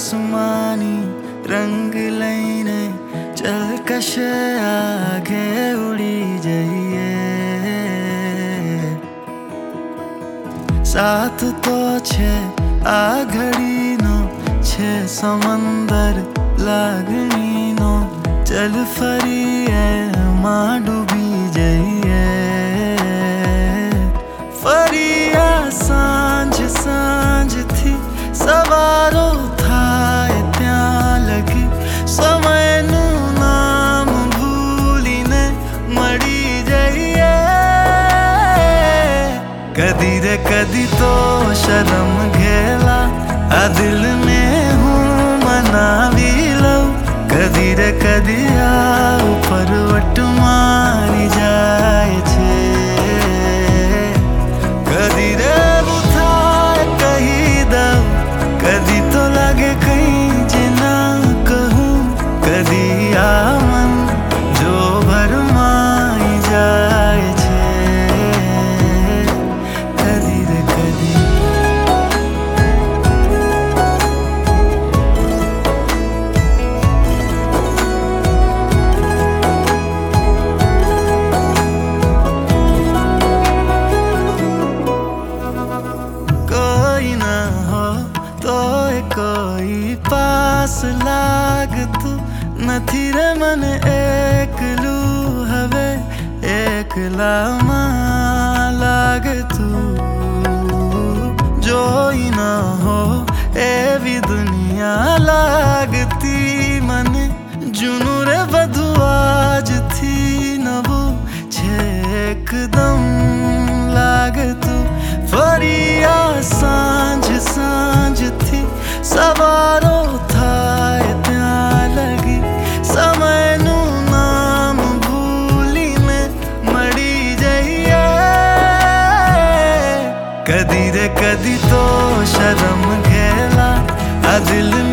आसमानी रंग लैने चल कशे आगे उड़ी जाइए। साथ तो छे आ घड़ी नो छे समंदर लागनी नो चल फरिए मां डूबी जाइए। फरिया सांझ सांझ थी सवारो थाय त्या लगी समयनु नाम भूलीने मड़ी जाइए। कदी रे कदी तो शर्म घेला आ दिल में हूँ मनावी लो। कदी रे कदी आ ऊपर वट मारी जाए छे। कदी रे बुथाए कही दऊ कदी तो लागे कहीं जिना कहूँ। कदी आ मन जो भरमाई जाए छे। कदी रे कदी कोई ना हो तो कोई पास लाग तू नथी रे मन एकलू हवे एकला मां लाग तू। जोई ना हो एवी दुनिया लागती मने जुनू रे बधु आज थी नबू छे एकदम लाग तू। फरिया सांझ सांझ थी सवारो थाय त्या लगी समयनु नाम भूली में मड़ी जाइए। कदी रे कदी तो शर्म घेला आ दिल